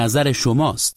نظر شماست.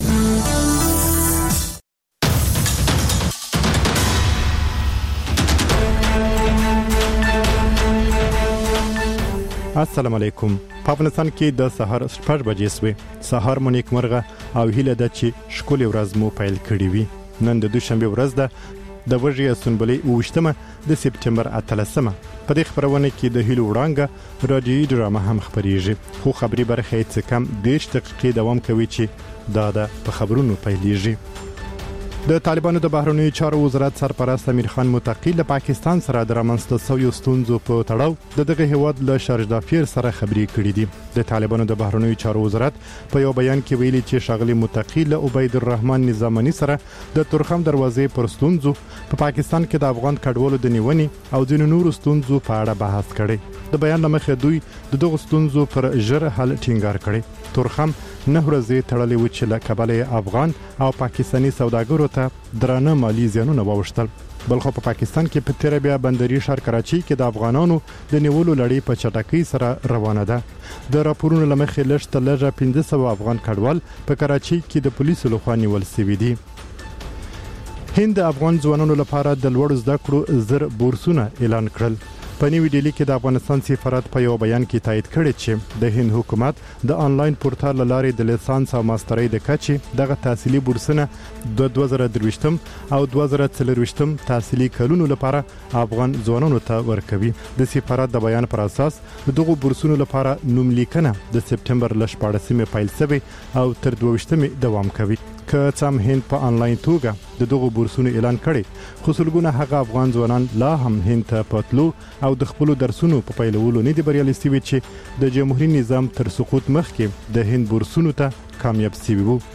السلام علیکم. په افغانستان کې د سحر 8 بجې سوي. سحر مو نیکمرغه او هیله ده چې شکل ورځ مو پیل کړی وي. نن د دوشنبه ورځ ده د وژې سنبلې 28 د سپتمبر 13. په دې خبرونه کې د هیلو وړانګه رادیوي ډرامه هم خبريږي. خو خبري برخه یې څه کم 10 دقیقې دوام کوي چې دا د په خبرونو پیلېږي. د طالبانو د بهرنیو چارو وزارت سرپرست امیر خان متقی له پاکستان سره د رامنځته شویو ستونزو په تړاو دغه هیواد له شارجدافیر سره خبري کړې دي. د طالبانو د بهرنیو چارو وزارت په یو بیان کې ویلي چې شاغلي متقی له عبید الرحمن نظامني سره د تورخم دروازې پر ستونزو په پاکستان کې د افغان کډوالو د نیونې او د نورو ستونزو په اړه بحث کړي. د بیان لمخې دوی د دغه ستونزو پر ژر حل ټینګار کړي. تورخم نه ورځې تړلې و چې له کبله افغان او پاکستاني سوداګرو ته درانه مالی زیانونه واوښتل. بلخو په پاکستان کې په تیر بیا بندري ښار کراچي کې د افغانانو د نیولو لړۍ په چټکۍ سره روانه ده. د راپورونو لمخې لږ تر 1500 افغان کډوال په کراچي کې د پولیسو لخوا نیول شوي دي. هند د افغان ځوانانو لپاره د لوړ زده کړو زر بورسونه اعلان کړل. په نیو ډیلی کې د افغانستان سفارت په یو بیان کې تایید کړی چې د هند حکومت د آنلاین پورتال لارې د لیسانس او ماسترۍ د کچې دغه تحصیلي بورسونه د 2023 او 2024 تحصیلي کلونو لپاره افغان ځوانانو ته ورکوي. د سفارت د بیان پر اساس دغه بورسونو لپاره نوم لیکنه د سپتمبر 14 پیل شوی او تر 22 دوام کوي. که څم هند په آنلاین توګه د دغه بورسونو اعلان کړي، خو سلګونه هغه افغان ځوانان لا هم هند ته پاتلو او د خپل درسونو په پیلولو نه دی بریالي شوي چې د جمهوریت نظام تر سقوط مخکې د هند بورسونو ته کامیاب شوي وو.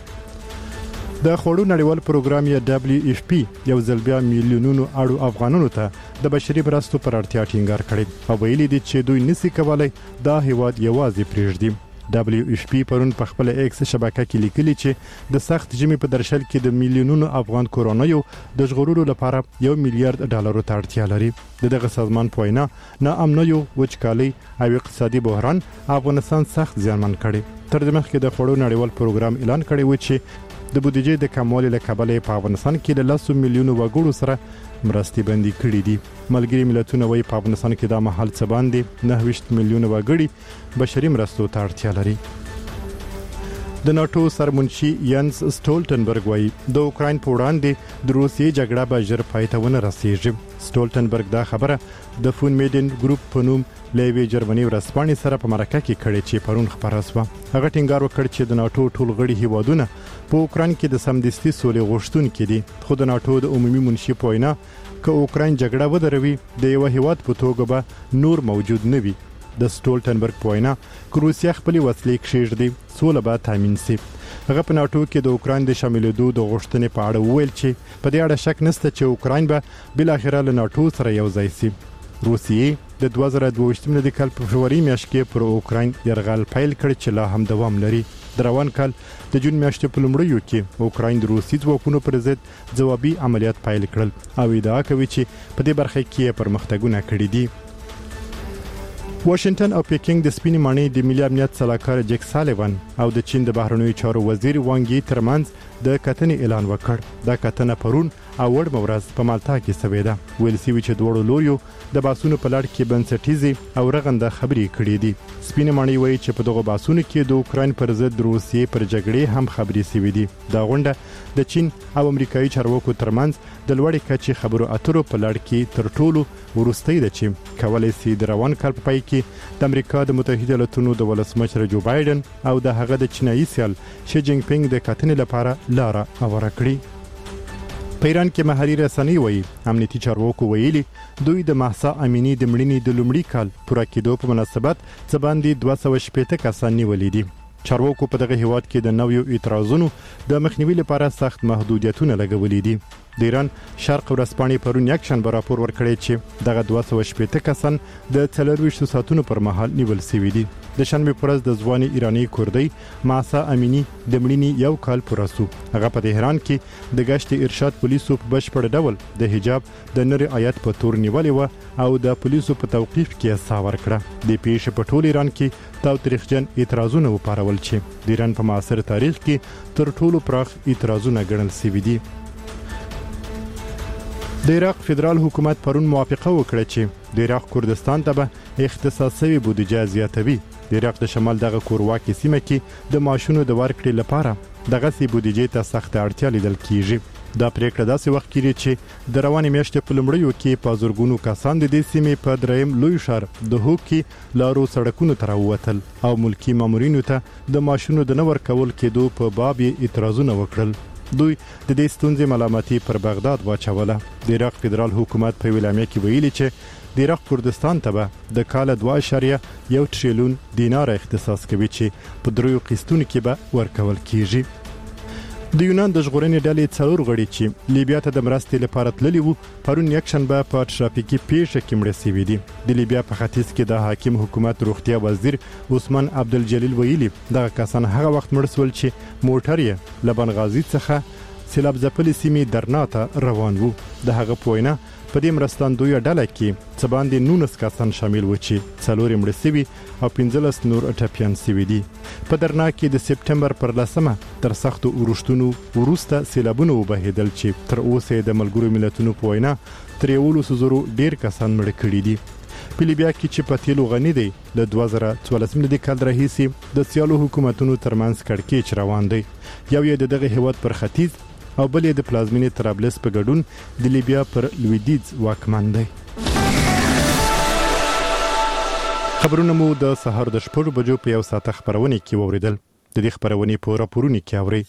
د خوړو نړیوال پروګرام یا WFP یو ځل بیا میلیونونو اړو افغانانو ته د بشري مرستو پر اړتیا ټینګار کړي او ویلي دي چې دوی نسي کولای دا هیواد یوازې پرېږدي. WFP پرون په خپل ایکس شبکه کې لیکلي چې د سخت ژمي په درشل کې د میلیونونو افغان کورونیو د ژغورلو لپاره $1 میلیارډ ته اړتیا لري. دغه سازمان په وینا ناامنیو وچکالي او اقتصادي بحران افغانستان سخت زیانمن کړي. تر دې مخکې د خوړو نړیوال پروګرام اعلان کړی و چې د بودیجې د کموالي له کبله په افغانستان کې له 100 میلیونو وګړو سره مرستې بندي کړې دي. ملګری ملتونه وايي په افغانستان کې د محل څه باندې 29 میلیونه وګړي بشري مرستو ته اړتیا لري. د ناتو سرمنشي ینس سټولټنبرګ وايي د اوکراین په وړاندې د روسیې جګړه به ژر پای ته ونه رسیږي. سټولټنبرګ دا خبره د فون میډن ګروپ په نوم لیوی جرمني ورسپانې سره په مرکه کې کړي چې پرون خبره شوه. هغه ټینګار وکړ چې د ناتو ټول غړي هیوادونه په اوکراین کې د سمدستي سولې غوښتونکي دي. خو د ناتو د عمومي منشي په وینا که اوکراین جګړه ودروي د یو هیواد په توګه به نور موجود نه وي. د سټولټنبرګ په وینا که روسیا خپل وسلې کښېږدي سوله به تامین شي. هغه په ناتو کې د اوکراین د شاملېدو د غوښتنې په اړه وویل چې په دې اړه شک نشته چې اوکراین به بل اخره له ناتو سره یو ځای شي. روسیې د 2022 د کال په فبروري میاشت کې پر اوکراین یرغل پیل کړ چې لا هم دوام لري. د روان کال د جون میاشتې په لومړیو کې اوکراین د روسي ځواکونو پر ضد ځوابي عملیات پیل کړل او ادعا کوي چې په دې برخه کې پرمختګونه کړي دي. واشنگټن او پیکینګ د سپینې ماڼۍ د ملي امنیت سلاکار جک سالیوان او د چین د بهرنیو چارو وزیر وانګ یي ترمنځ د کتنې اعلان وکړ. دا کتنه پرون او وړ ورځ په مالټا کې شوې ده. ویل شوی چې دوړو لوریو د باسونو په لړ کې بنسټیزي او رغنده خبرې کړې دي. سپینې ماڼۍ وایي چې په دغه باسونو کې د اوکراین پر ضد روسیې پر جګړې هم خبرې شوې دي. دا غونډه د چین او امریکایي چارواکو ترمنځ د لوړې کچې خبرو اترو په لړ کې تر ټولو وروستۍ ده چې کولای شي د روان کال په پای کې د امریکا د متحده ایالاتونو د ولسمشر جو بایدن او د هغه د چینایي سیال شي جینګ پینګ د کتنې لپاره لاره هواره کړي. په ایران کې محلي رسنۍ وایي امنیتي چارواکو ویلي دوی د مهسا امینی د مړینې د لومړي کال پوره کېدو په مناسبت ځباندې 260 کسان نیولي دي. چارواکو په دغه هیواد کې د نویو اعتراضونو د مخنیوي لپاره سخت محدودیتونه لګولي دي. د ایران شرق ورځپاڼې پرون یکشنبه راپور ورکړی چې دغه 280 کسان د 24 ساعتونو پر مهال نیول شوي دي. د شنبه پر ورځ د ځواني ایرانی کوردی ماسا امینی د مړینې یو کال پوره شو. هغه په تهران کې د گشت ارشاد پولیسو په بشپړ ډول د حجاب د نری آیت په تور نیولې و او د پولیسو په توقیف کې ساور کړه. د پیښې په ټول ایران کې تاوتریخجن اعتراضونه وپارول چې د ایران په معاصر تاریخ کې تر ټولو پراخ اعتراضونه ګڼل شوي دي. د عراق فدرال حکومت پرون موافقه وکړه چې د عراق کردستان ته به اختصاصي بودیجه زیاتوي. د عراق د شمال دغه کورواکي سیمه کې د ماشونو د ورکړې لپاره دغه سي بودیجه ته سخت اړتیا لیدل کیږي. دا پریکړه داسې وخت کې چې د روانې میاشتې په لومړیو کې په زورګونو کسان د دې سیمې په دریم لوی ښار د هوکي لارو سړکونو ته راووتل او ملکی مامورینو ته د ماشونو د نور کول کېدو په باب اعتراضونه وکړل. دوی د دې ستونزې ملامتي پر بغداد واچوله. د عراق فدرال حکومت په ویلامه کې ویلي چې د عراق کردستان ته به د کال 2.1 تریلیون دینار اختصاص کوي چې په دریو قسطونو کې به ورکول کیږي. د یونان د ژغورنې ډلې څلور غړي چې لیبیا ته د مرستې لپاره تللي وو پرون یکشنبه په ټرافیکي پیښه کې مړه شوي دي. د لیبیا په ختیځ کې د حاکم حکومت روغتیا وزیر عثمان عبدالجلیل ویلي دغه کسان هغه وخت مړ شول چې موټر یې له بنغازي څخه سیلاب ځپلې سیمې درنا ته روان وو. د هغه په وینا په دې مرستندویه ډله کې څه باندې 19 کسان شامل و چې 4 مړه شوي او 15 نور ټپیان شوي دي. په درنا کې د سپټمبر پر 10 تر سختو اورښتونو وروسته سیلابونه وبهیدل چې تر اوسه د ملګرو ملتونو په وینا 300 ډیر کسان مړه کړي دي. په لیبیا کې چې په تیلو غني دی د 2014 کال راهیسې د سیالو حکومتونو ترمنځ کړکېچ روان دی. یو یې دغه هیواد پر ختیځ او بلې د پلازمینې طرابلس په ګډون د لیبیا پر لویدیځ واکمن دی. خبرونه مو د سهار د 6 بجو په یو ساعت خبرونه کې ووریدل. د دې خبرونه په راپورونو کې اوري.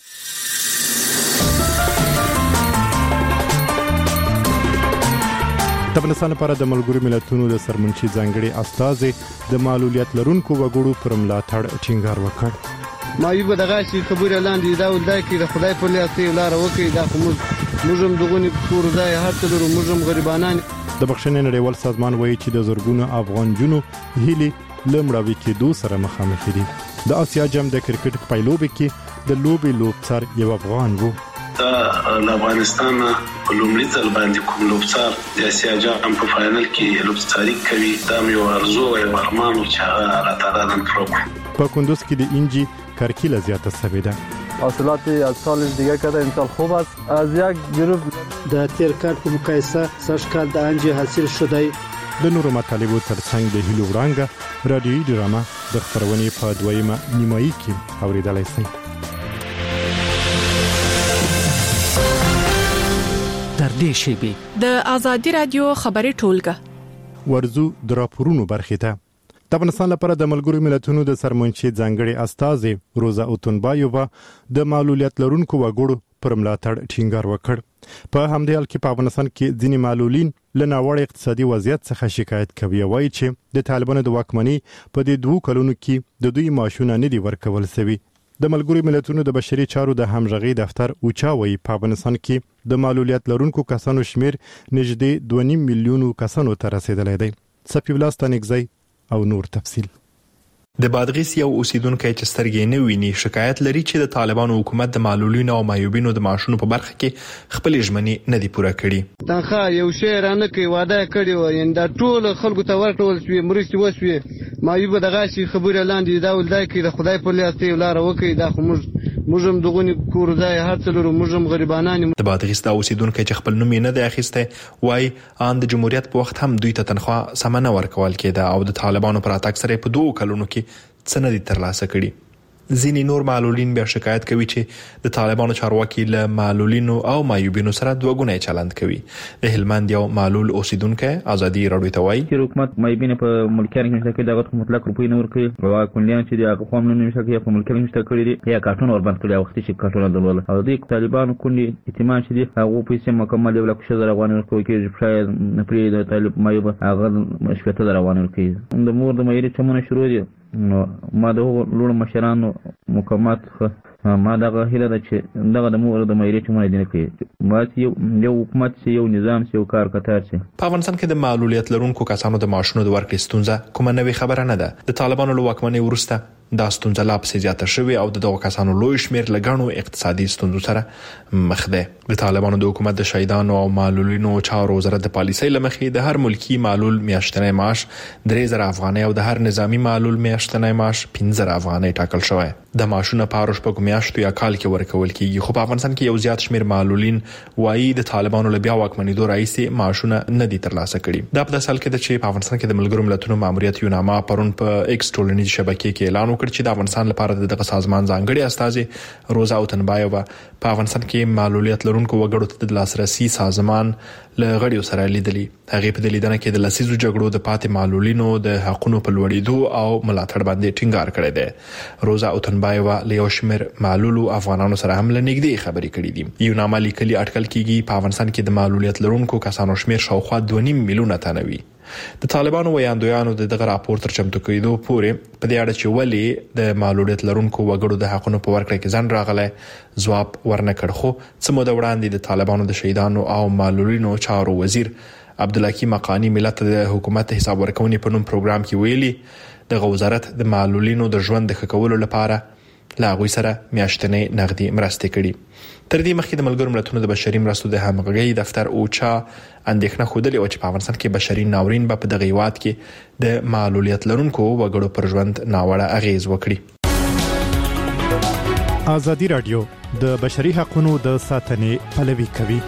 د افغانستان لپاره د ملګرو ملتونو د سرمنشي ځانګړي استازي د معلولیت لرونکو وګړو پر ملاتړ ټینګار وکړ. مایوب دغه شي خبره لاندې دا ولدای کې د خدای په لیاستې لار وکړي دا موږ هم دغونی کور ځای هر څه لرو موږ هم غریبانان. د بخښنې نړیوال سازمان وایي چې د زورګونو افغان جنو هیلي لمړاوي کېدو سره مخامخ دي. د آسیا جام د کرکټ په لوبې کې د لوبې لوبڅار یو افغان وو. د افغانستان په لومړي ځل باندې کوم لوبڅار د آسیا جام په فائنل کې لوبڅاري کوي. دا یو ارزو او ارمان چې راته نن پروګرام په کندوز کې د انجی کرکیله زیاته شوې ده. حاصلات از سال دیگه کرده امسال خوب است. از یک گروه د تیر کال په مقایسه سږ کال د انجی حاصل شوی. د نورو مطالبو ترڅنګ د هیلو وړانګه رادیوي ډرامه د خبرونې په دویمه نیمایي کې اوریدلای شئ. تر دې شیبې د آزادي رادیو خبري ټولګه ورزو د راپورونو برخه ته. د افغانستان لپاره د ملګرو ملتونو د سرمنشي ځانګړي استازي روزا اوتونبایووا د معلولیت لرونکو وګړو پر ملاتړ ټینګار وکړ. په همدې حال کې په افغانستان کې ځینې معلولین له ناوړه اقتصادي وضعیت څخه شکایت کوي. وایي چې د طالبانو د واکمنۍ په دې 2 کلونو کې د دوی معاشونه نه دي ورکول شوي. د ملګرو ملتونو د بشري چارو د همغږي دفتر اوچا وایي په افغانستان کې د معلولیت لرونکو کسانو شمیر نږدې 2.5 میلیونو کسانو ته رسیدلی دی. صفی الله ستانګزی او نور تفصیل. د بادغیس یو اوسیدونکو چې سترګې نه ویني شکایت لري چې د طالبانو حکومت د معلولینو او معیوبینو د معاشونو په برخه کې خپل ژمنې نه دي پوره کړي. تنخواه یو شی رانه کوي وعده کړی و یعنی دا ټول خلکو ته ورکول شوی مرستې وشوي. معیوب دغه شي خبره لاندې دا ولدای کې د خدای په لیاستې لار وکړي دا موږ هم دغونی کور ځای هر څه لرو موږ هم غریبانان. د بادغیس د اوسیدونکو چې خپل نوم نه دی اخیسته وای ان د جمهوریت په وخت هم دوی ته تنخواه سم نه ورکول کېده او د طالبانو پر اتاک سره په 2 کلونو کې څه نه دي ترلاسه کړي. ځینې نور معلولین بیا شکایت کوي چې د طالبانو چارواکي له معلولینو او معیوبینو سره دوګونی چلند کوي. د هلمند یو معلول اوسیدونکو ازادي راډیو ته وایي چې حکومت معیوبین په ملکیت کې چې دغه مطلق روپۍ نه ورکوي او کونډیان چې د قوم نه نشي کې په ملکیت کې کړی دي یا کارتون ور باندې کړی وخت چې کارتون درول او د طالبانو کونډي اعتماد چې دي هغه پیسې مکمل یو لک شزر روان ورکوي کې شاید پرې د طالب معیوب هغه شپته روان ورکوي. د مور د مېری چمونه شروع دي نو ما د لوړ مشرانو مقامات ما دغه هیله ده چې دغه د مور د مېری چې مونږ دینه کوي ما یو حکومت چې یو نظام چې یو کار کتار شي. په افغانستان کې د معلولیت لرونکو کسانو د معاشونو د ورکړې ستونزه کومه نوې خبره نه ده. د طالبانو له واکمنۍ وروسته دا ستونزه لا پسې زیاته شوې او دغه کسانو لوی شمېر لګڼو اقتصادي ستونزو سره مخ ده. د طالبانو د حکومت د شهیدانو او معلولینو چارو وزارت د پالیسۍ لمخې د هر ملکی معلول میاشتنی معاش 3000 افغانۍ او د هر نظامی معلول میاشتنی معاش 15000 افغانۍ ټاکل شوی. د معاشونو په اړه شپږ میاشتو یا کال کې ورکول کیږي، خو په افغانستان کې یو زیات شمېر معلولین وایي د طالبانو له بیا واکمنېدو راهیسې معاشونه نه دي ترلاسه کړي. دا په داسې حال کې ده چې په افغانستان کې د ملګرو ملتونو ماموریت یوناما پرون په ایکس ټولنیزې شبکې کې اعلان وکړ چې د افغانستان لپاره دغه سازمان ځانګړي استازي روزا اوتنبایووا په افغانستان کې معلولیت لرونکو وګړو ته د لاسرسي سازمان له غړیو سره لیدلي. هغه په لیدنه کې د لسیزو جګړو د پاتې معلولینو د حقوقو په لوړېدو او ملاتړ باندې ټینګار کړی دی. روزا اوتنبایووا له یو شمېر معلولو افغانانو سره هم لنګدې خبرې کړې دي. یوناما لیکلي اټکل کېږي په افغانستان کې د معلولیت لرونکو کسانو شمېر شاوخوا 2.5 میلیونه تنه وي. د طالبانو ویاندویانو دغه راپور تر چمتو کېدو پورې په دې اړه چې ولې د معلولیت لرونکو وګړو د حقوقو په ورکړه کې ځان راغلی ځواب ورنکړ. خو څه موده وړاندې د طالبانو د شهیدانو او معلولینو چارو وزیر عبدالحکیم حقانی ملت د حکومت حساب ورکونې په نوم پروګرام کې ویلي د وزارت د معلولینو د ژوند د ښه کولو لپاره لا غوي سره میاشتنې نغدي مرستې کړي. تر دې مخکې د ملګرو ملتونو د بشري مرستو د همغږي دفتر اوچا اندېښنه خوده چې په افغانستان کې بشري ناورین به په دغه هیواد کې د معلولیت لرونکو وګړو پر ژوند ناوړه اغیز وکړي. ازادي رادیو د بشري حقوقو د ساتنې پلوي کوي.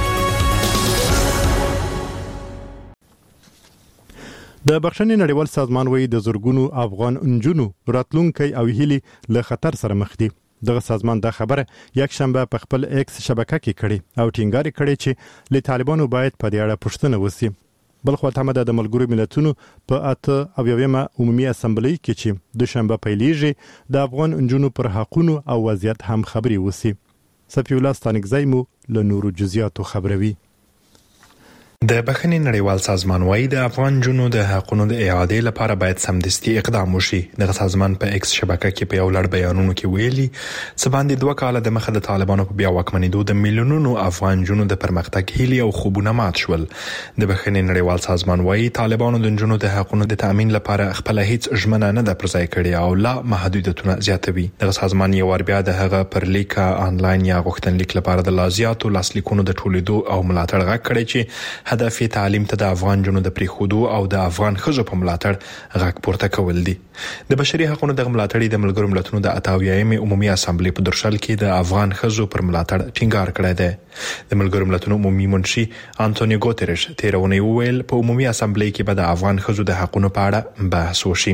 د بخښنې نړیوال سازمان وایي د زورګونو افغان انجونو راتلونکي او هیلي له خطر سره مخ دي. دغه سازمان دا خبره یک شنبه په خپل ایکس شبکه کې کړې او ټینګار کړي چې له طالبانو باید په دې اړه پوښتنه وشي. بل خو ته د ملګرو ملتونو په 8 عمومي اسمبلی کې چې د شنبه پیلېږي د افغان انجونو پر حقوقو او وضعیت هم خبري وشي. صفی الله ستانکزی مو له نورو جزئیاتو خبروي. د بخښنې نړیوال سازمان وايي د افغان جنو د حقوقو د اعادې لپاره باید سمدستي اقدام وشي. د سازمان په ایکس شبکه کې په یو لړ بیانونو کې ویلي چې باندې 2 کال د مخه د طالبانو په بیا واکمنېدو د میلیونونو افغان جنو د پرمختګ هیلي او خوبونه مات شول. د بخښنې نړیوال سازمان وايي طالبانو د جنو د حقوقو د تامین لپاره خپل هیڅ ژمنه نه ده پرځای کړې او لا محدودیتونه زیاتوي. د سازمان یو ور بیا د هغه پر لیکه آنلاین یا غوښتنلیک لپاره د لازیاتو لاسلیکونو د ټولیدو او ملاتړ غږ کړی چې هدف تعلیم ته د افغان جنو د پریخودو او د افغان خزو په ملاتړ غږ پورته کول دي. د بشري حقوقو د ملاتړ د ملګرو ملتونو د 88 عمومي اسمبلی په درشل کې د افغان خزو پر ملاتړ ټینګار کړی دی. د ملګرو ملتونو عمومي منشي انټونیو ګوتریش تیرونه ویل په عمومي اسمبلی کې به د افغان خزو د حقوقو په اړه بحث وشي.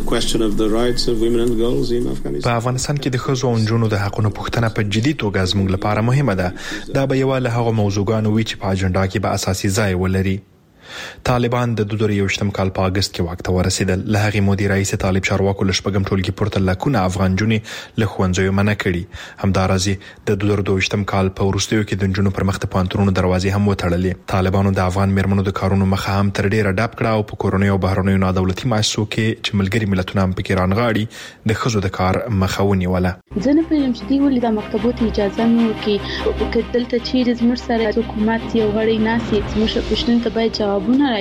په افغانستان کې د خزو او نجونو د حقوقو پوښتنه په جدي توګه زموږ لپاره مهمه ده. دا به یو له هغه موضوعګانو وي چې په اجنډا کې به اساسي ځای ولري. طالبان د 2021 کال په اگست کې واک ته ورسېدل. له هغې مودې راهیسې طالب چارواکو له شپږم ټولګي پورته لکونه افغان جونې له ښوونځیو منع کړي. همداراز د 2022 کال په وروستیو کې د نجونو پر مخ د پوهنتونونو دروازې هم وتړلې. طالبانو د افغان میرمنو د کارونو مخه هم تر ډیره ډاپ کړه او په کورونو او بهرنیو نادولتي مؤسسو کې چې ملګري ملتونه هم پکې رانغاړي د خزو د کار مخه ونیوله. ځنه په لمشتي ولې د مکتبونو اجازه نه ورکړي که دلته چیرې زموږ سره حکومت یو غړی ناسي زموږ پښتون ته باید جوابونه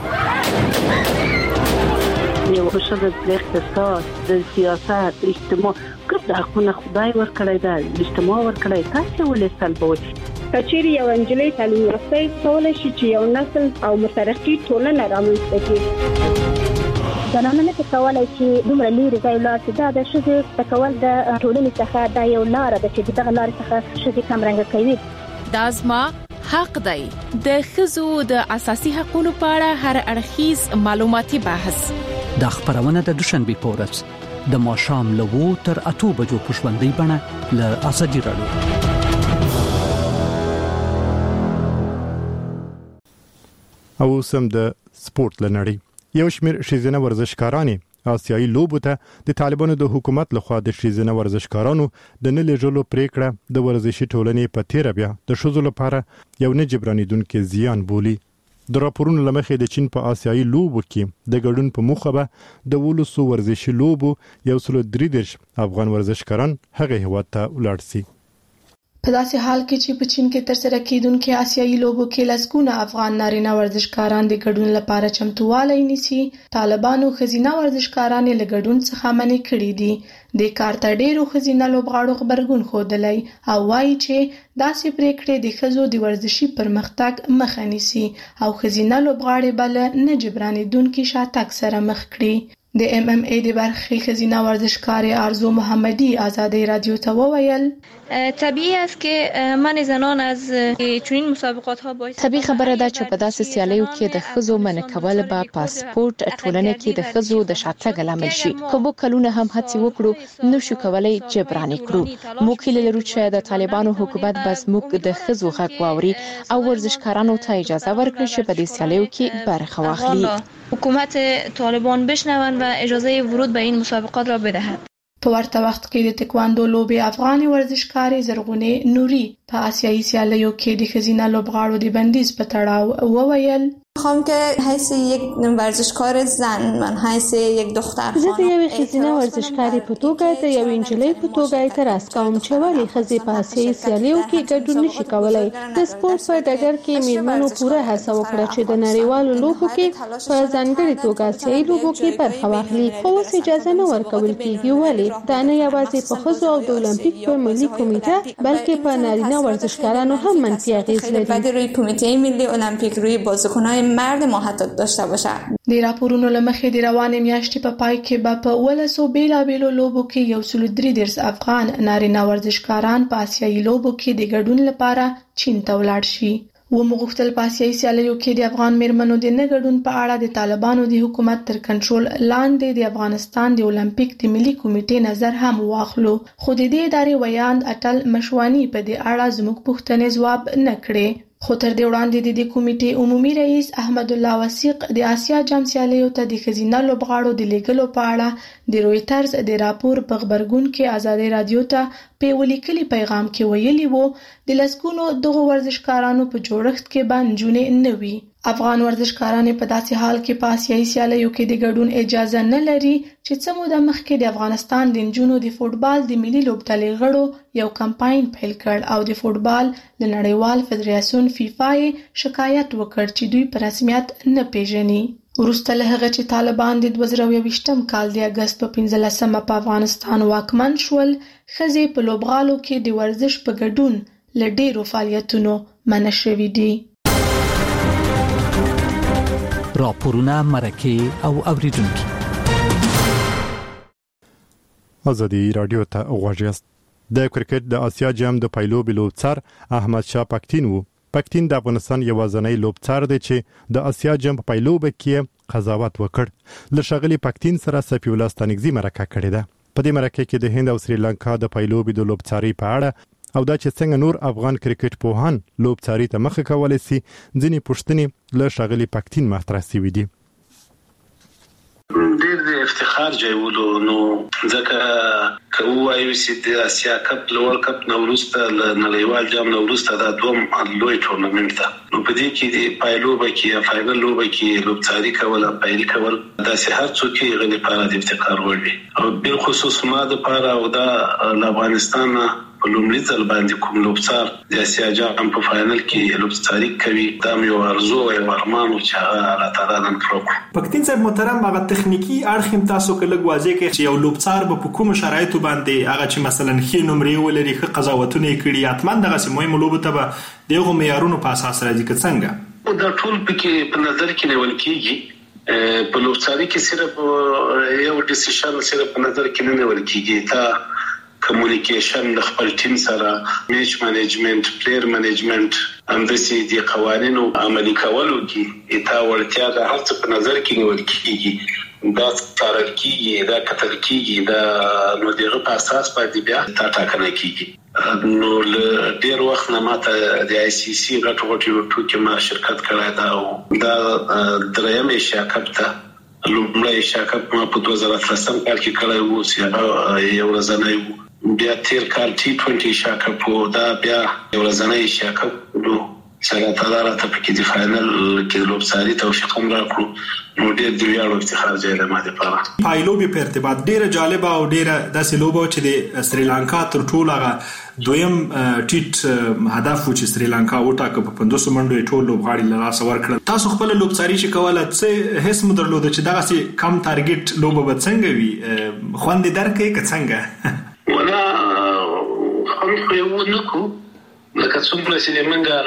یو حشد د اقتصاد د سیاست اجتماع کړه حقونه خدای ورکړی دا اجتماع ورکړی تاسو ولې سلبوي. کچېری یو انجلۍ تعلیم یافته کولای شي چې یو نسل او مترقي ټولنه رامنځته کړي. زنانه نه کولای شي دومره لري ځای لاړ دا د شذ تکول د ټولنې څخه دا یو لار ده چې دغه لار څخه شذ کم رنګ کوي. دا زما حق دی. د خزو د اساسي حقوقو په اړه هر اړخیز معلوماتي بحث د خبرونه د دوشنبه په ورځ د ماښام له 2 تر 8 بجو په ژوندۍ بڼه له ازادي رادیو. او سم د سپورت لنړی یو شمیر شیزنه ورزشکارانی آسیایي لوبو ته د طالبانو د حکومت لخوا د شیزنه ورزشکارانو د نه لېږلو پریکړه د ورزشي ټولنې په تیر بیا د شذو لپاره یو نه جبرانیدونکو زیان بولی. د راپورونو لمخې د چین په آسیایي لوبو کې د ګډون په موخه به د 12 ورزشي لوبو 133 افغان ورزشکاران هغه هیواد ته ولاړ شي. په داسې حال کې چې په چین کې ترسره کیدونکو آسیایي لوبو کې لسګونه افغان نارینه ورزشکاران د ګډون لپاره چمتووالی نیسي، طالبانو ښځینه ورزشکاران له ګډون څخه منع کړي دي. د کار ته ډیرو ښځینه لوبغاړو خبرګون ښودلی او وایي چې داسې پریکړې د ښځو د ورزشي پرمختګ مخه نیسي او ښځینه لوبغاړي به له نه جبرانېدونکي شاتګ سره مخ کړي. د MMA د برخې ښځینه ورزشکار آرزو محمدی آزادی رادیو ته وویل طبیعی است که من زنان از چنین مسابقات ها باعث طبیعي خبره ده چې په داسې سیالیو کې د ښځو منع کول به پاسپورت ټولنه کې د ښځو د شاتګ لامل شي. که موږ کلونه هم هڅې وکړو نو شو کولای جبران کړو. موږ هیله لرو چې د طالبانو حکومت بس موږ د ښځو حق واوري او ورزشکارانو ته اجازه ورکړي چې په دې سیالیو کې برخه واخلي. حکومت طالبان بشنوند و اجازه ورود به این مسابقات را بدهد. په ورته وخت کې د تکواندو لوبې افغاني ورزشکارې زرغونې نوري په آسیایي سیالیو کې د ښځینه لوبغاړو د بندیز په تړاو وویل میخوام که حیث یک ورزشکار زن من حیث یک دختر زه د یوې ښځینه ورزشکارې په توګه د یوې نجلۍ په توګه اعتراض کوم چې ولې ښځې په آسیایي سیالیو کې ګډون نشي کولی. د سپورت په ډګر کې میرمنو پوره هڅه وکړه چې د نړیوالو لوبو کې په ځانګړې توګه آسیایي لوبو کې برخه واخلي، خو اوس اجازه نه ورکول کېږي. ولې؟ دا نه یوازې په ښځو او د المپیک په ملي کمیټه بلکې په نارینه ورزشکارانو هم منفي اغیز لري. روی کمیته ملی المپیک روی بازیکنان مرد ما حتی داشته باشه. د راپورونو لمخې د روانې میاشتې په پای کې به په 1200 بیلابیلو لوبو کې 133 افغان نارینه ورزشکاران په آسیایي لوبو کې د ګډون لپاره چین ته ولاړ شي. ومغوښتل په آسیایي سیالیو کې د افغان میرمنو د نه ګډون په اړه د طالبانو د حکومت تر کنټرول لاندې د افغانستان د المپیک د ملي کمیټې نظر هم واخلو، خو د دې ادارې ویاند اټل مشوانی په دې اړه زموږ پوښتنې ځواب نه کړې. خو تر دې وړاندې د کمیټې عمومي رئیس احمد الله وثیق د آسیا جام سیالیو ته د ښځینه لوبغاړو د لیږلو په اړه د رویټرز د راپور په خبرګون کې آزادي رادیو ته په ولیکلي پیغام کې ویلي وو د لسګونو دغه ورزشکارانو په جوړښت کې به نجونې نه وي. افغان ورزشکاران په داسې حال کې په آسیایي سیالیو کې د ګډون اجازه نه لري چې څه موده مخکې د افغانستان د نجونو د فوټبال د ملي لوبډلې غړو یو کمپاین پیل کړ او د فوټبال د نړیوال فدراسیون فیفا شکایت وکړ چې دوی په رسمیت نه پیژني. وروسته له هغه چې طالبان د 2020 کال د اگست په 15مه په افغانستان واکمن شول، ښځې په لوبغالو کې د ورزش په ګډون له ډیرو فعالیتونو منع شوي دي. راپورونه مرکه او اوریدونکي آزادی رادیو ته غوږ یاست. د کرکټ د آسیا جام د پایلوبي لوبڅار احمد شاه پکتین وو. پکتین د افغانستان یوازینی لوبڅار دی چې د آسیا جام په پایلوبه کې قضاوت وکړ. له ښاغلي پکتین سره صفي الله ستانکزي مرکه کړې ده. په دې مرکه کې د هند او سریلانکا د پایلوبي د لوبڅاري په اړه او دا چې څنګه نور افغان کرکټ پوهان لوبڅاري ته مخه کولای شي ځینې پوښتنې له ښاغلي پکتین مطرح شوې دي. ډېر د افتخار ځای ولو نو ځکه که وایو چې د آسیا کپ له ورلد کپ نه وروسته له نړیوال جام نه وروسته دا دوم لوی ټورنمنټ ده. نو په دې کې د پایلوبه کې فاینل لوبه کې لوبڅاري کول او پایلي کول داسې هر څوک یې غلي لپاره د افتخار وړ وي او بل خصوص ما د لپاره او دا افغانستان په لومړي ځل باندې کوم لوبڅار د آسیا جام په فاینل کې لوبڅاري کوي دا یو ارزو او ارمان چې الله تعالی نن کړو. پکتین صاحب محترم، هغه تخنیکی اړخ هم تاسو کله واضح کړئ چې یو لوبڅار په کوم شرایطو باندې هغه چې مثلا خې نمرې ولري ښه قضاوتونه کړي اتمن دغه سیمه ملوب ته به دغه معیارونو په اساس راځي که څنګه دا ټول پکې په نظر کې نیول کېږي. په لوبڅاري کې صرف یو ډیسیژن صرف په نظر کې نه نیول کېږي. تا کمیونیکیشن د خپل ټیم سره میچ منیجمنت پلیئر منیجمنت همداسې د قوانینو عملي کولو کې اته ورتیا د هر څه په نظر کې نیول کېږي. دا څارل کېږي، دا کتل کېږي، دا نو دغه په اساس باندې بیا ټاکنه کېږي. نو له ډېر وخت نه ماته د آی سی سی غټ ټوکې ما شرکت کړی دا او دا دریم ایشیا کپ ته لومړی ایشیا کپ ما په 2013 کال کې کړی وو چې یو ورځنی وو. بیا تیر کال T20 ایشیا کپ دا بیا یو ورځنی ایشیا کپ نو سره تعالی ته پکې د فائنل کې لوبساري توفیق هم راکړو نو ډېر دی یو افتخار دی د ماده لپاره. پایلوبي په ارتباط ډېر جالب او ډېر داسې لوبه چې د سریلانکا تر ټولو هغه دویم ټیټ هدف و چې سریلانکا وټاکه په 500 منډو ټول لوبغاړي له لاس ورکړل. تاسو خپل لوبساري چې کوله څه هیڅ مدرلود چې دغه سي کم ټارګټ لوبه به څنګه وي خوند درکې که څنګه ولا خو یو نکو لکه څومره چې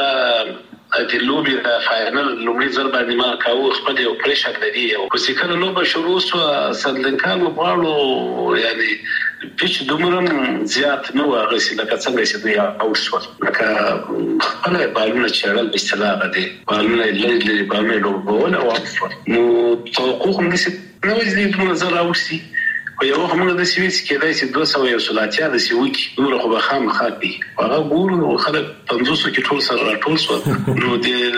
موږ د لوبي د فائنل لومړي ځل باندې ما کاوه خپل یو پریشر لري او چې کله لوبه شروع شو سندنکان وباړو یعنی پیچ دومره زیات نو هغه چې لکه څنګه چې دوی اوټ شو لکه خپل بالونه چړل استلاغه دي بالونه لږ بالونه لوبول او نو توقع هم نشي نو دې په نظر راوستي او یو هم د سویس کې دای چې 200 یو سلاتیا د سویک نور خو به خام خاطي هغه ګورو خلک 500 کې ټول سره ټول سو نو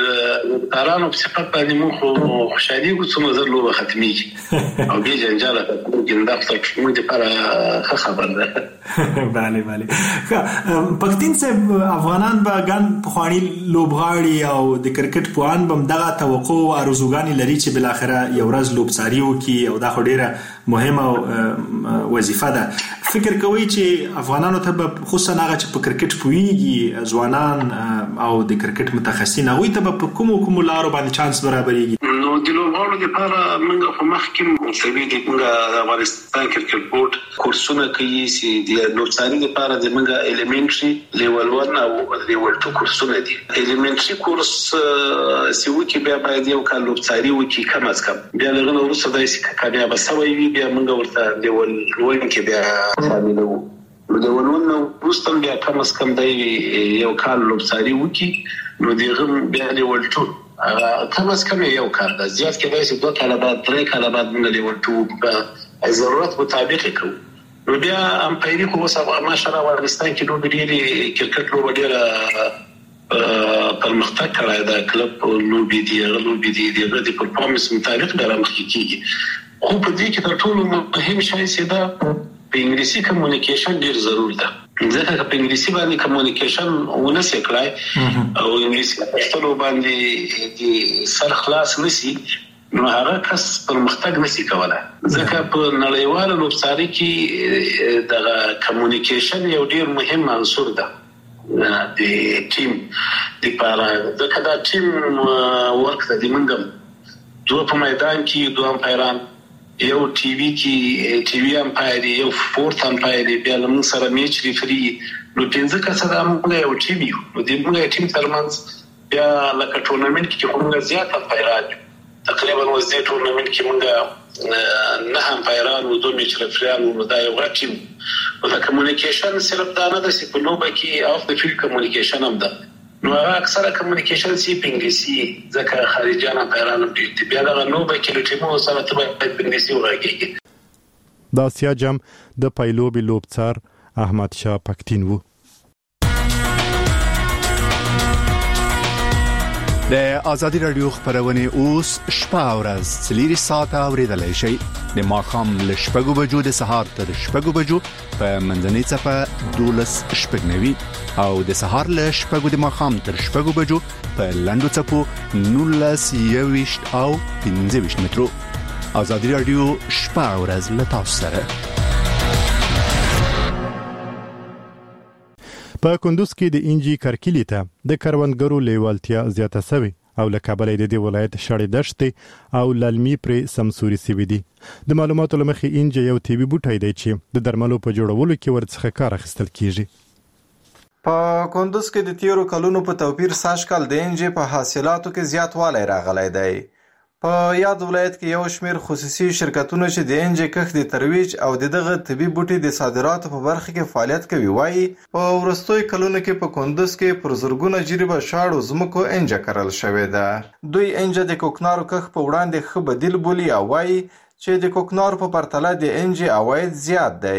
د تارانو په صفات باندې مو خو خوشالي کو څو نظر لوبه ختمي او به جنجال کې د خپل موږ لپاره خبر ده bale پښتين صاحب افغانان به ګان په خواني لوبغاړي او د کرکټ پوان بم دغه توقع او ارزوګانی لري چې بل اخره یو ورځ لوبساري وکي او دا خو ډیره مهمه وظیفه ده. فکر کوي چې افغانانو ته خصوصا هغه چې په کرکټ پويږي ځوانان او د کرکټ متخصصین هغه ته په کوم لارو باندې چانس برابرېږي. نو د لوبغاړو لپاره موږ په مخ کې مسوي دي موږ د افغانستان کرکټ بورډ کورسونه کوي چې د لوبساري لپاره د موږ الیمنټري لیول 1 او لیول 2 کورسونه دي. الیمنټري کورس چې وکی بیا باید یو کال لوبساري وکي کم از کم بیا لغنه ورسره دای چې کابه بسوي بیا موږ ورته لیول 1 کې بیا شاملو د ولونو وروسته بیا کم از کم د یو کال لوبساري وکي نو دغه بیا لیول 2 کم از کم یو کال د زیات کې دای چې 2 کال بعد 3 کال بعد موږ لیول 2 په ضرورت مطابق کوو. نو بیا امپایری خو وسه ماشاءالله افغانستان کې نو ډېری کرکټ لوبه ډېره پرمختګ کړی دا کلب لوبي دی غلوبي دی د پرفورمنس مطابق به راځي کیږي. خو په دې کې تر ټولو مهم شی چې دا په انګلیسي کمیونیکیشن ډیر ضروري ده. ځکه په انګلیسي باندې کمیونیکیشن ونسې کړای او انګلیسي پښتو باندې د سر خلاص نسی نو هغه کس پرمختګ نسی کولای. ځکه په نړیواله لوبساري کې د کمیونیکیشن یو ډیر مهم عنصر ده د ټیم لپاره. ځکه دا ټیم ورک د منګم دوه په میدان کې دوه امپایران یو ټي وي کې ټي وي امپایر یو فورث امپایر بیا موږ سره میچ ریفري نو پنځه کسه د موږ یو ټیم یو نو د موږ ټیم ترمنځ بیا لکه ټورنمنت کې کومه زیات امپایران تقریبا وزې ټورنمنت کې موږ نه امپایران او دوه میچ ریفریان نو دا یو ټیم او د کمیونیکیشن صرف دا نه د سپلوبه کې اف د فیلډ کمیونیکیشن هم ده. نو اکثره کمیونیکیشن سی په انګلیسي ځکه خارجيان پیران دي بیا دا نو به کې ټیمو سره ته په انګلیسي وراګي. د آسیا جام د پایلوبي لوبڅار احمد شاه پښتين وو. د ازادي رادیو خبرونه اوس شپه او ورځ سلیری ساعته اوریدلای شي د ماخام ل شپږو بجو د سهار تر شپږو بجو په منځنۍ صفه 12 شپږنوي او د سهار ل شپږو د ماخام تر شپږو بجو په لندو صفو 19 او 15 مترو. ازادي رادیو شپه او ورځ ل تاسو سره. په کندوز کې د انجی کرکلی ته د کروندګرو لیوالتیا زیاته شوی او له کابل د دې ولایت شړې دشت او لالمی پر سمسوري سی وی دي. د معلوماتو لمخې انجی یو تیبي بوټی دی چې د درملو په جوړولو کې ورڅخه کار اخیستل کیږي. په کندوز کې د تیرو کلونو په توپیر ساش کال د انجی په حاصلاتو کې زیاتوالی راغلی دی. په یاد ولایت کې یو شمیر خصوصي شرکتونه چې د انجی کښت د ترویج او دغه طبي بوټي د صادراتو په برخه کې فعالیت کوي وایي په ورستوي کلونو کې په کندوز کې پر زرګونه جریبه شاړو زمکو انجی کرل شوې ده. دوی انجی د کوکنارو کښت په وړاندې ښه بدیل بولي او وایي چې د کوکنارو په پرتله د انجی عواید زیات دی.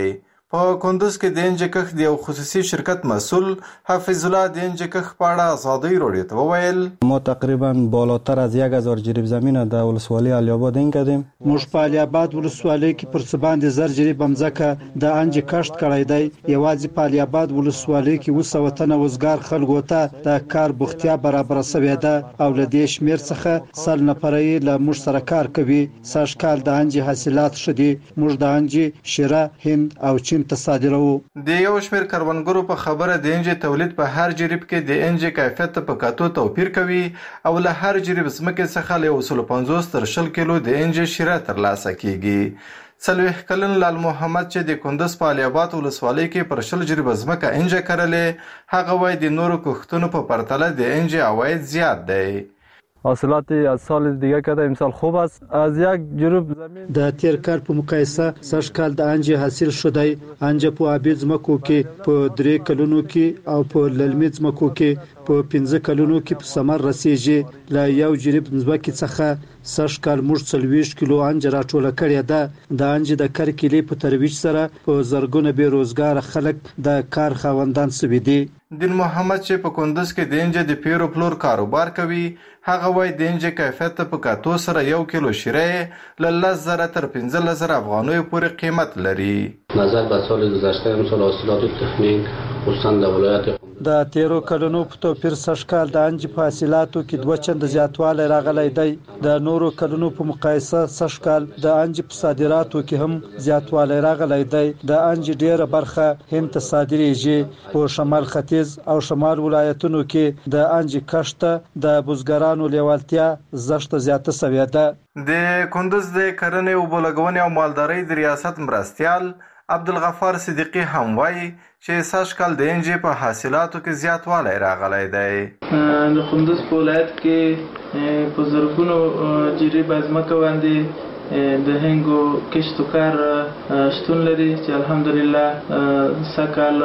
په کندوز کې د انجې کښت د یو خصوصي شرکت مسئول حفیظ الله د انجې کښت په اړه ازادۍ راډیو ته وویل ما تقریبا بالاتر از 1000 جریب زمین در ولسوالی علی آباد این کردیم. موږ په علی آباد ولسوالۍ کې پر څه باندې 1000 جریب ځمکه د انجې کښت کړی دی. یوازې په علی آباد ولسوالۍ کې 200 تنه وزګار خلکو ته د کار بوختیا برابر شوې ده او له دې شمېر څخه 100 نفر یې له موږ سره کار کوي. سږ کال د انجې حاصلات ښه دي. موږ د انجې شیره هند او چین ته صادروو. د یو شمېر کروندګرو په خبره د انجې تولید په هر جریب کې د انجې کیفیت ته په کتو توپیر کوي او له هر جریب ځمکې څخه له 150 تر 100 کیلو د انجې شیره ترلاسه کیږي. 40 کلن لال محمد چې د کندوز په علی آباد ولسوالۍ کې پر 100 جریب ځمکه انجې کرلې، هغه وایي د نورو کښتونو په پرتله د انجې عواید زیات دی. حاصلات از سال دیگه کرده امسال خوب است. از یک جریب زمین د تیر کال په مقایسه سږ کال د انجې حاصل شوی. انجې په آبي ځمکو کې په 3 کلونو کې او په للمي ځمکو کې په 15 کلونو کې په ثمر رسیږي. له یو جریب ځمکې څخه سږ کال موږ 40 کیلو انجې راټوله کړې ده. د انجې د کرکیلې په ترویج سره په زرګونه بې روزګاره خلک د کار خاوندان شوي دي. دین محمد چې په کندوز کې د انجې د پیرو پلور کاروبار کوي، هغه وایي د انجې کیفیت ته په کتو سره 1 کیلو شیره له 10,000 تر 15,000 افغانیو پورې قیمت لري. نظر به سال گذشته امسال حاصلات تخمین خصوصا در ولایت د تیرو کلونو په توپیر سږ کال د انجې په حاصلاتو کې 2 چنده زیاتوالی راغلی دی. د نورو کلونو په مقایسه سږ کال د انجې په صادراتو کې هم زیاتوالی راغلی دی. د انجې ډیره برخه هند ته صادریږي. په شمال ختیځ او شمال ولایتونو کې د انجې کښت د بزګرانو لیوالتیا زښته زیاته شوې ده. د کندوز د کرنې او بولګونې او مالدارۍ د ریاست مرستیال عبدالغفار صدیقی هم وایي چې سږ کال د انجې په حاصلاتو کې زیاتوالی راغلی دی. د کندوز په ولایت کې په زرګونو جریب ځمکه باندې د هنګو کښت و کار شتون لري چې الحمدلله سږکال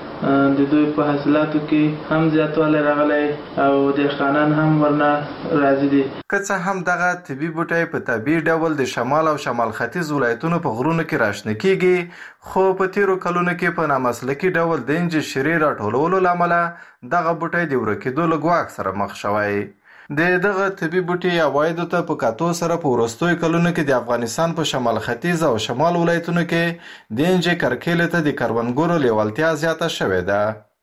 د دوی په حاصلاتو کې هم زیاتوالی راغلی او دهقانان هم ورنه راضي دي. که څه هم دغه طبي بوټی په طبیعي ډول د شمال او شمال ختیځ ولایتونو په غرونو کې راشنه کیږي، خو په تیرو کلونو کې په نامسلکي ډول د انجې شیرې راټولولو له امله دغه بوټی د ورکېدو له ګواښ سره مخ شوی. د دغه طبي بوټي عوایدو ته په کتو سره په وروستیو کلونو کې د افغانستان په شمال ختیځ او شمال ولایتونو کې د انجې کرکیلې ته د کروندګرو لیوالتیا زیاته شوې ده.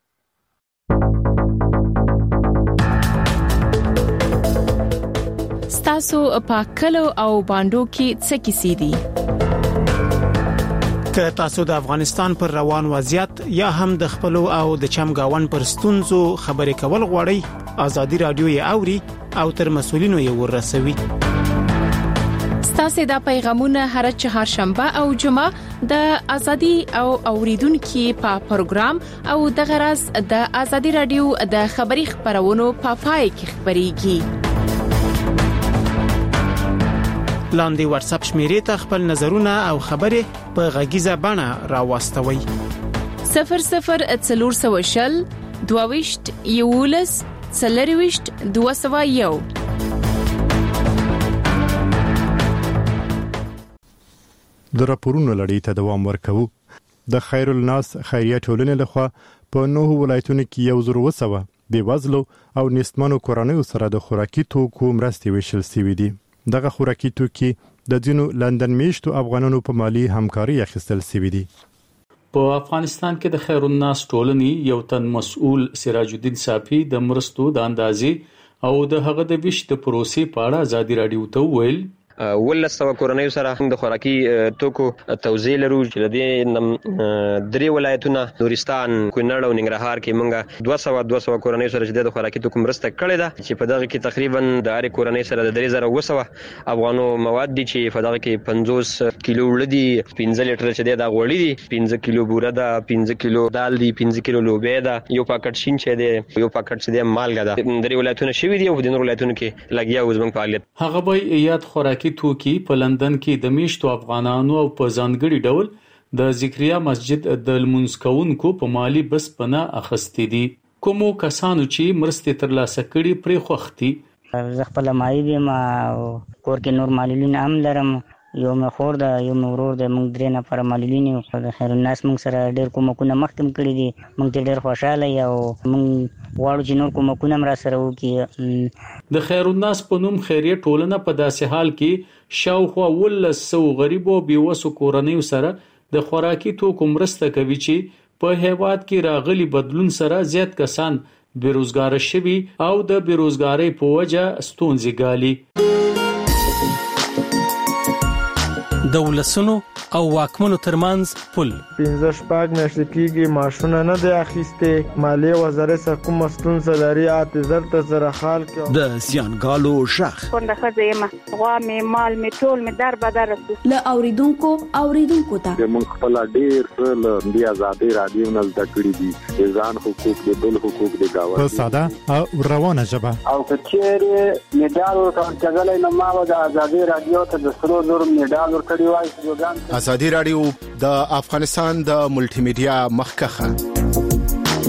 ستاسو په کلو او باندو کې څه کیسې دي؟ که تاسو د افغانستان پر روان وضعیت یا هم د خپل او د چمګاون پر ستونزو خبرې کول غواړئ، ازادي رادیو یې اوري او تر مسولینو یې ورسوي. ستاسو د پیغامونه هر چهارشنبه او جمعه د ازادي او اوریدونکو په پروګرام او د غرض د ازادي رادیو د خبري خبرونو په پای کې خبريږي. لاندې واتس اپ شمیرې ته خپل نظرونه او خبرې په غږیزه بڼه راوستوي. 0040 22 یولس 40 201. د راپورونو لړۍ ته دوام ورکوو. د خیر الناس خیریه ټولنې لخوا په 9 ولایتونو کې 1,200 بېوزلو او نېستمنو کورنیو سره د خوراکي توکو مرستې ویشل شوې دي. دغه خوراکي توکي د ځینو لندن میشتو افغانانو په مالی همکاري اخیستل شوي دي. په افغانستان کې د خیر الناس ټولنې یو تن مسؤل سراج الدین صافي د مرستو د اندازې او د هغه د ویش د پروسې په اړه ازادي رادیو ته وویل 1,000 کورنیو سره د خوراکي توکو توزیع لرو چې د 3 ولایتونو نورستان، کونړ او ننګرهار کې موږ 200 کورنیو سره د خوراکي توکو مرسته کړې ده چې په دغه کې تقریبا د هر کورنۍ سره د 3,200 افغانو مواد دي چې په دغه کې 50 کیلو ولدي، 15 لیټر چې د غوړي دي، 15 کیلو بوره ده، 15 کیلو دال دي، 15 کیلو لوبیا ده، یو پاکټ شین چې دی، یو پاکټ چې د مالګه ده. 3 ولایتونو شوي دي او د نور ولایتونو کې لګیا وزمن فعالیت. هغه به یاد خوراکي توکي په لندن کې د میشتو افغانانو او په ځانګړي ډول د ذکریا مسجد د لمونځ کوونکو په مالی بسپنه اخستې دي. کومو کسانو چې مرستې ترلاسه کړي پرې خوښتي زه خپل مایي دي ما کور کې نور معلولین هم لرم یو مخور ده یو مرور ده موږ درې نفر معلولین یو د خیر الناس موږ سره ډېر کومکونه مخکې کړي دي موږ ډېر خوشاله یو موږ غواړو چې نور کومکونه را سره وکړي د خیر الناس په نوم خیریه ټولنه په داسې حال کې شاوخوا 100 غریب او بیوسو کورنیو سره د خوراکي توکو مرسته کوي چې په هیواد کې راغلي بدلون سره زیات کسان بیروزګار شوي او د بیروزګاری په وجه ستونزې ګالي. د ولسونو او واکمنو ترمنځ پل 15 میاشتې کېږي معاشونه نه دی اخیسته مالیه وزارت څخه کوم ستونزه لري اعتذار ته سره حال کې د زیانګالو شخ څنګه خځه غوا می مال می ټول می در بدر له اوریدونکو ته موږ خپل ډیر له دی آزادي رادیو نه زده کړی دي ځان حقوق د بل حقوق د گاوه په ساده او روانه ژبه او کچېره میډال ورکړل نه ما د آزادي رادیو ته د سرو نور میډال ورکړی وای. ازادي رادیو د افغانستان د ملټي میډیا مخکخه